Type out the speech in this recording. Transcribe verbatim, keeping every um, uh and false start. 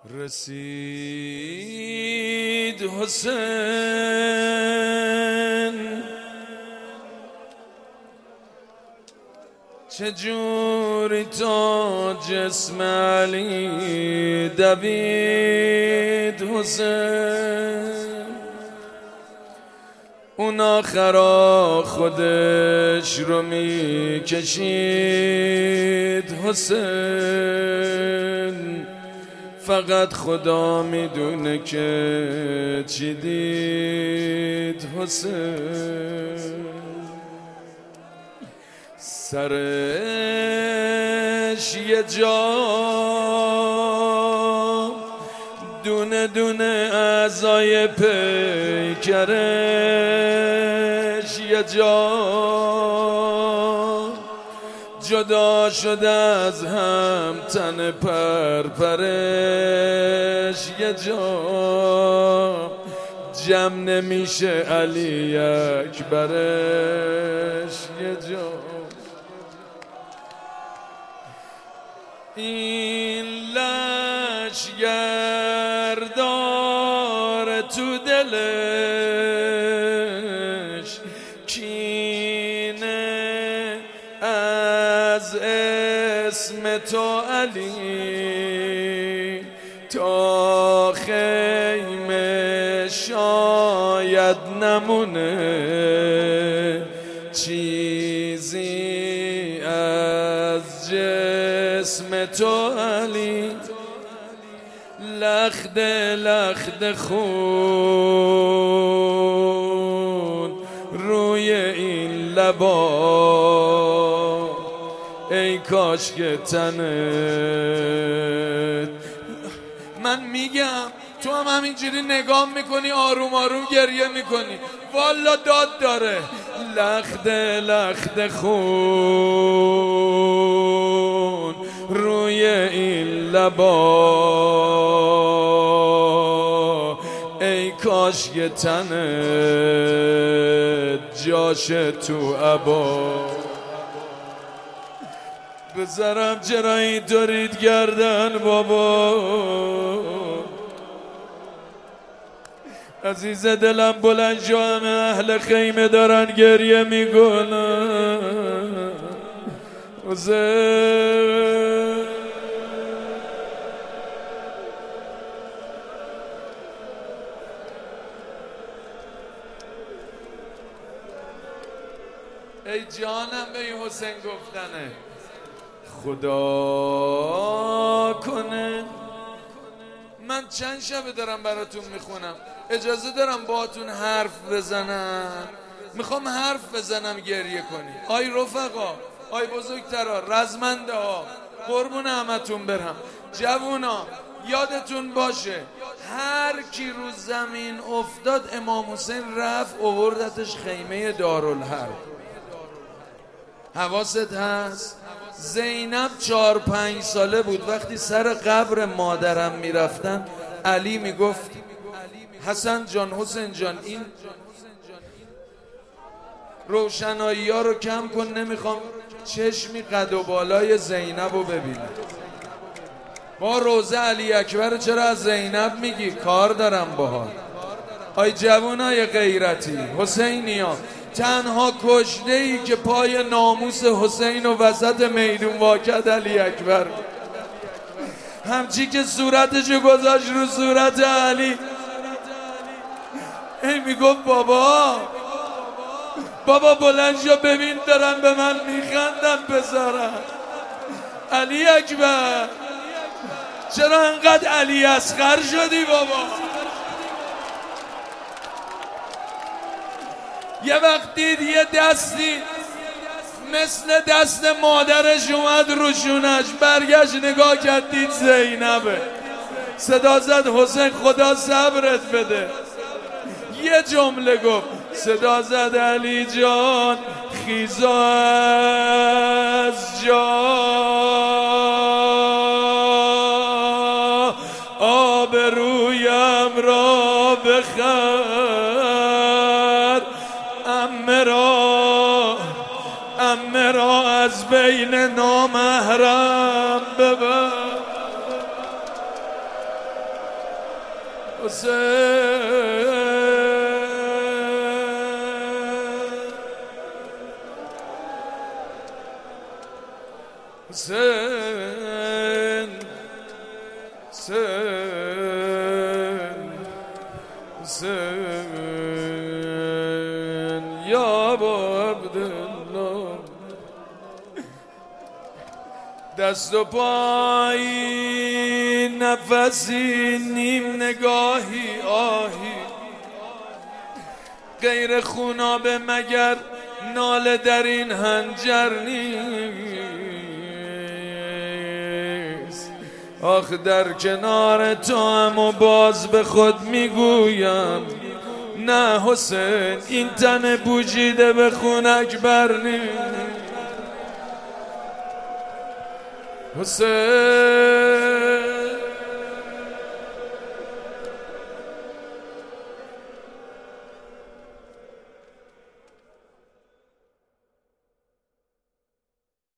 رسید حسین چجوری تا جسم علی دوید حسین، اون آخرا خودش رو می کشید حسین، فقط خدا میدونه که چی دید حسین. سرش یه جا دونه دونه اعضای پیکرش یه جا جدا شده از هم، تن پرپرش یه جا جمع نمیشه علی اکبرش یه جا. این لشگر داره تو دلش کینه از اسم تو علی، تا خیمه شاید نمونه چیزی از جسم تو علی. لخت لخت خون روی این لبا، ای کاش که تنت. من میگم تو هم همینجوری نگاه میکنی، آروم آروم گریه میکنی، والا داد داره. لخت لخت خون روی این لبا، ای کاش یه تنت جاشه تو عبا. بذارم چرا اینطورید گردن بابا، عزیز دلم بلند شو، همه اهل خیمه دارن گریه میکنن. حسین ای جانم به این حسین گفتنه. خدا کنه من چند شبه دارم براتون میخونم، اجازه دارم باهاتون حرف بزنم، میخوام حرف بزنم گریه کنی. آی رفقا، آی بزرگترا، رزمنده ها، قربون همتون برم. جوونا یادتون باشه هر کی رو زمین افتاد امام حسین رفت اووردتش خیمه دارالحرب. حواست هست؟ زینب چهار پنج ساله بود وقتی سر قبر مادرم میرفتن، علی میگفت حسن جان، حسین جان، این روشنایی ها رو کم کن، نمیخوام چشمی قد و بالای زینب رو ببینم. با روزه علی اکبر چرا از زینب میگی؟ کار دارم باها. آی جوانای غیرتی، حسینی ها، تنها کشته ای که پای ناموس حسین و وسط میدون واکد علی اکبر، همچی که صورتشو گذاشت رو صورت علی، ای میگفت بابا بابا بلند شو ببین دارن به من میخندن پسرم. علی اکبر چرا انقدر علی اصغر شدی بابا؟ یه وقت دید یه دستی مثل دست مادرش اومد روشونش، برگشت نگاه کرد دید زینبه، صدا زد حسین خدا صبرت بده. یه جمله گفت، صدا زد علی جان خیزا از جا، آبرویم را بخر، عمه را عمه را از بین نامحرم ببر. حسین حسین حسین یا ابا عبدالله دست و پایی نفسی نیم نگاهی آهی غیر خونابه مگر ناله در این هنجر نیست آخ در کنار تو هم و باز به خود میگویم نه حسین این تن بوجیده به خونک بر نیست حسین